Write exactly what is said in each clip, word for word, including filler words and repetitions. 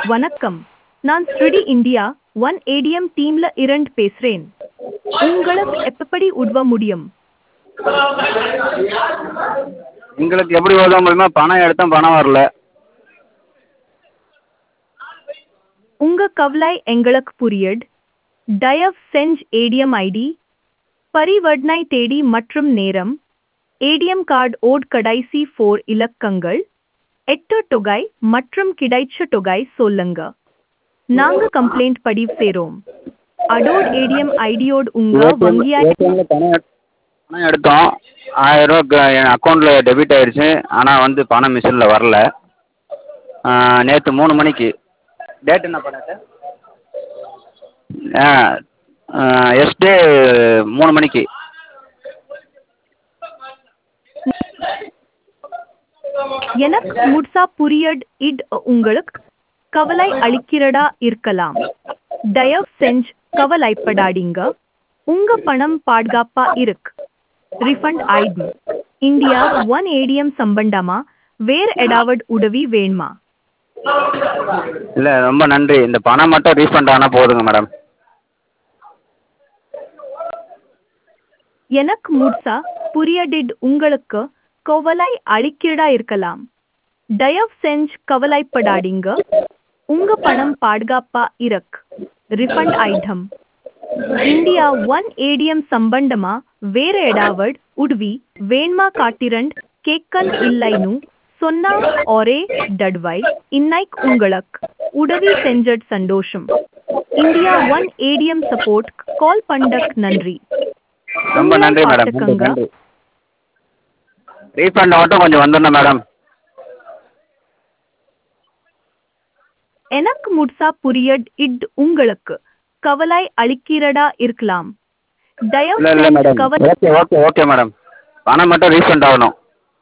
வணக்கம். நான் ஸ்ருடி India one ATM டீம்ல இரண்டு பேசுறேன். உங்களுக்கு எப்படி உதவ முடியும்? எங்களுக்கு எப்படி உதவ முடியுமா? பணம் எடுத்தோம், பணம் வரல. உங்க கவலை எங்களுக்கு புரியுது. தயவு செஞ்சு ஏடிஎம் ஐடி, பரிவர்த்தனை தேதி மற்றும் நேரம், ஏடிஎம் கார்டு ஓட் கடைசி ஃபோர் இலக்கங்கள், எட்டு தொகை மற்றும் கிடைச்ச தொகை சொல்லுங்க. நாங்க கம்ப்ளைண்ட் பதிவு செய்றோம். அதோட ஏடிஎம் ஐடியோட உங்க வங்கியா ஏடிஎம்ல பணம் எடு- பணம் எடுத்தோம். ஆயிரம் ரூபா என் அக்கௌண்ட்டில் டெபிட் ஆயிடுச்சு. ஆனால் வந்து பணம் மிஷினில் வரல. நேற்று மூணு மணிக்கு டேட் என்ன பண்ண சார்? ஆ எஸ்டே மூணு மணிக்கு. எனக்கு முழுசா புரியுது. இது உங்களுக்கு கவலை அளிக்கிறதா இருக்கலாம். தயவு செஞ்சு கவலைப்படாதீங்க. உங்க பணம் பாதுகாப்பா இருக்கு. ரிஃபண்ட் ஆயிடும். இந்தியா ஒன் ஏடிஎம் சம்பந்தமா வேற ஏதாவது உதவி வேணுமா? இல்லை, ரொம்ப நன்றி. இந்த பணம் மட்டும் ரீஃபண்ட் ஆனால் போதுங்க மேடம். எனக்கு முழுசா புரியுது. இது உங்களுக்கு கவலை அளிக்கிறதா இருக்கலாம். தயவு செஞ்சு கவலைப்படாதீங்க. உங்க பணம் பாதுகாப்பா இருக்கு. ரிஃபண்ட் ஆயிடும். இந்தியா ஒன் ஏடிஎம் சம்பந்தமா வேற ஏதாவது உதவி வேணுமா காட்டிரண்ட் கேட்கல் இல்லைன்னு சொன்னா ஒரே தடவை இன்னைக்கு உங்களுக்கு உதவி செஞ்சது சந்தோஷம். India one ATM support call பண்ணதுக்கு நன்றி. ரொம்ப நன்றி மேடம். நன்றி பார்த்துக்கங்க. நன்றி. ரீஃபண்ட் மட்டும் கொஞ்சம் வந்துடணும் மேடம். எனக்கு முழுசா புரியுது. இது உங்களுக்கு கவலை அளிக்கிறதா இருக்கலாம். தயவு இல்லை இல்லை செஞ்சு மேடம். கவலை ஓகே ஓகே ஓகே மேடம். பணம் மட்டும் ரீஃபண்ட் ஆகணும்.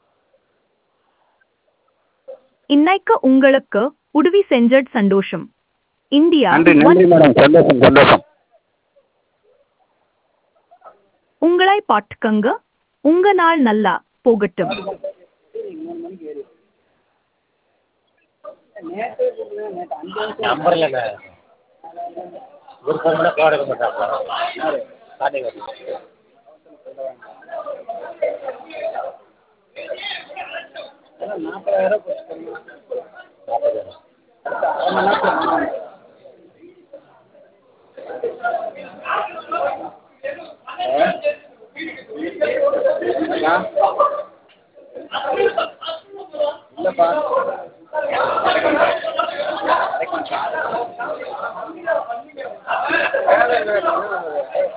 இன்னைக்கு உங்களுக்கு உதவி செஞ்சது சந்தோஷம். இந்தியா நன்றி ஒன் நன்றி மேடம். சந்தோஷம் சந்தோஷம். உங்களை பார்த்துக்கங்க. உங்க நாள் நல்லா போகட்டும். நம்பர் இல்லைண்ணே ஒரு ஃபோன் கூட கார்டு எடுக்க மாட்டாங்க. கார்டு நாற்பதாயிரம் இல்லைப்பா. வேலை இல்லை.